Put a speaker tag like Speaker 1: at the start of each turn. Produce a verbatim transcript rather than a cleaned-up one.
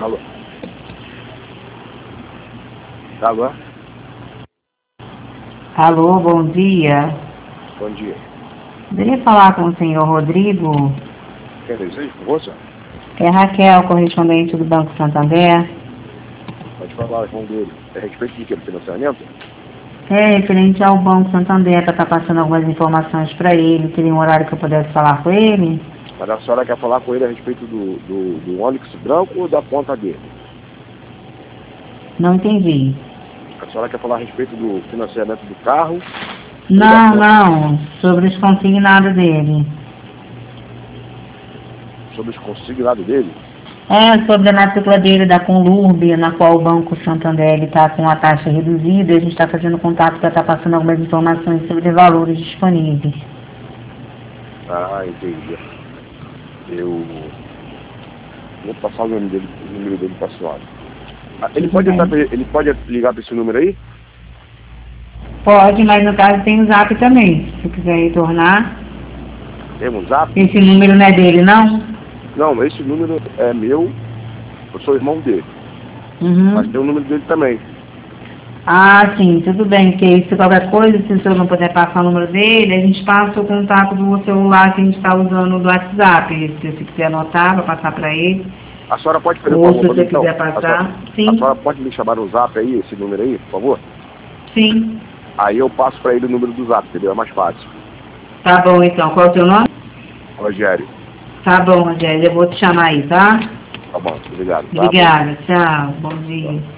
Speaker 1: Alô? Alô?
Speaker 2: Alô, bom dia.
Speaker 1: Bom dia.
Speaker 2: Poderia falar com o senhor Rodrigo?
Speaker 1: Quem deseja, por favor, senhor?
Speaker 2: É Raquel, correspondente do Banco Santander.
Speaker 1: Pode falar com dele. É a respeito de que? Do financiamento?
Speaker 2: É referente ao Banco Santander, para estar passando algumas informações para ele. Teria um horário que eu pudesse falar com ele?
Speaker 1: Mas a senhora quer falar com ele a respeito do, do, do Onix branco ou da conta dele?
Speaker 2: Não entendi.
Speaker 1: A senhora quer falar a respeito do financiamento do carro?
Speaker 2: Não, não. Sobre os consignados dele.
Speaker 1: Sobre os consignados dele?
Speaker 2: É, sobre a matrícula dele da Conlurb, na qual o Banco Santander está com a taxa reduzida, e a gente está fazendo contato para estar passando algumas informações sobre os valores disponíveis.
Speaker 1: Ah, entendi. Eu vou passar o número dele, o número dele para a senhora. Ah, ele, pode entrar, ele pode ligar para esse número aí?
Speaker 2: Pode, mas no caso tem o zap também, se quiser retornar.
Speaker 1: Tem um zap?
Speaker 2: Esse número não é dele, não?
Speaker 1: Não, esse número é meu, eu sou irmão dele.
Speaker 2: Uhum.
Speaker 1: Mas tem o número dele também.
Speaker 2: Ah, sim, tudo bem, porque se qualquer coisa, se o senhor não puder passar o número dele, a gente passa o contato do celular que a gente está usando do WhatsApp. Se você quiser anotar, vou passar para ele.
Speaker 1: A senhora pode fazer
Speaker 2: Ou
Speaker 1: um
Speaker 2: se
Speaker 1: favor,
Speaker 2: você
Speaker 1: então?
Speaker 2: quiser passar,
Speaker 1: a senhora,
Speaker 2: sim.
Speaker 1: A senhora pode me chamar no zap aí, esse número aí, por favor?
Speaker 2: Sim.
Speaker 1: Aí eu passo para ele o número do zap, entendeu? É mais fácil.
Speaker 2: Tá bom, então. Qual é o seu nome?
Speaker 1: Rogério.
Speaker 2: Tá bom, Rogério. Eu vou te chamar aí, tá?
Speaker 1: Tá bom, obrigado. Tá?
Speaker 2: Obrigada. Tchau. Bom dia.